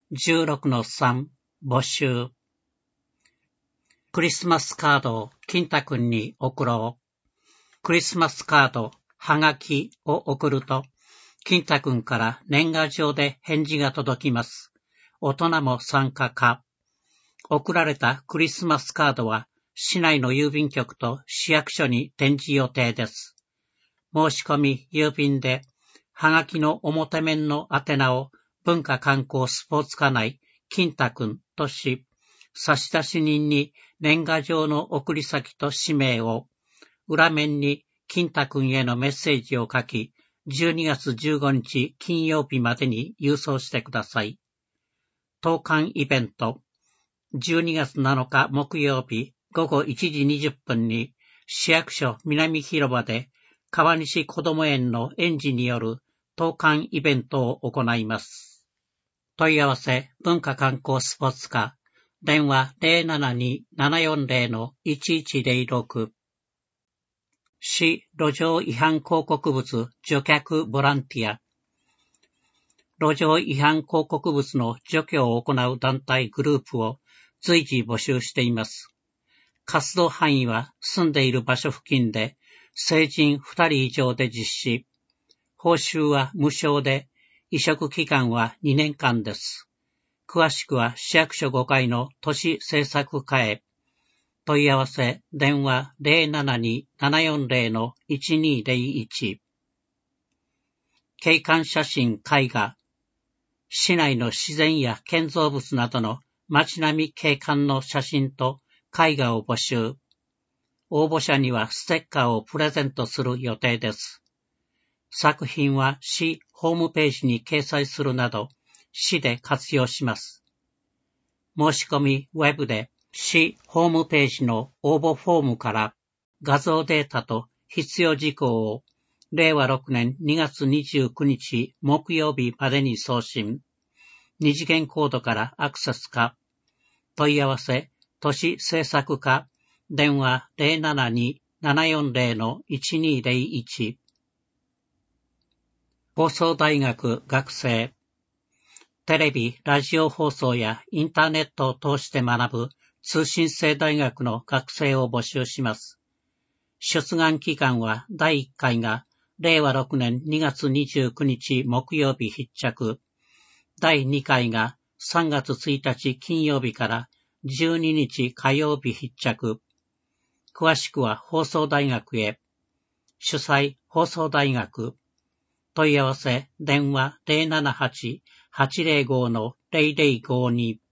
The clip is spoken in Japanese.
16-3 募集。クリスマスカードを金太くんに送ろう。クリスマスカード、はがきを送ると、金太くんから年賀状で返事が届きます。大人も参加か。送られたクリスマスカードは、市内の郵便局と市役所に展示予定です。申し込み郵便で、はがきの表面の宛名を文化観光スポーツ課内金太くんとし、差出人に年賀状の送り先と氏名を、裏面に金太くんへのメッセージを書き、12月15日金曜日までに郵送してください。投函イベント、12月7日木曜日午後1時20分に市役所南広場で川西こども園の園児による投函イベントを行います。問い合わせ文化観光スポーツ課、電話 072-740-1106。市路上違反広告物除却ボランティア。路上違反広告物の除去を行う団体グループを随時募集しています。活動範囲は住んでいる場所付近で成人2人以上で実施。報酬は無償で、委嘱期間は2年間です。詳しくは市役所5階の都市政策課へ。問い合わせ電話 072-740-1201。景観写真絵画。市内の自然や建造物などの街並み景観の写真と絵画を募集。応募者にはステッカーをプレゼントする予定です。作品は市ホームページに掲載するなど、市で活用します。申し込みウェブで市ホームページの応募フォームから画像データと必要事項を令和6年2月29日木曜日までに送信。二次元コードからアクセスか。問い合わせ都市政策課電話 072-740-1201。放送大学学生。テレビ、ラジオ放送やインターネットを通して学ぶ通信制大学の学生を募集します。出願期間は第1回が令和6年2月29日木曜日必着。第2回が3月1日金曜日から12日火曜日必着。詳しくは放送大学へ。主催放送大学。問い合わせ電話 078-805-0052。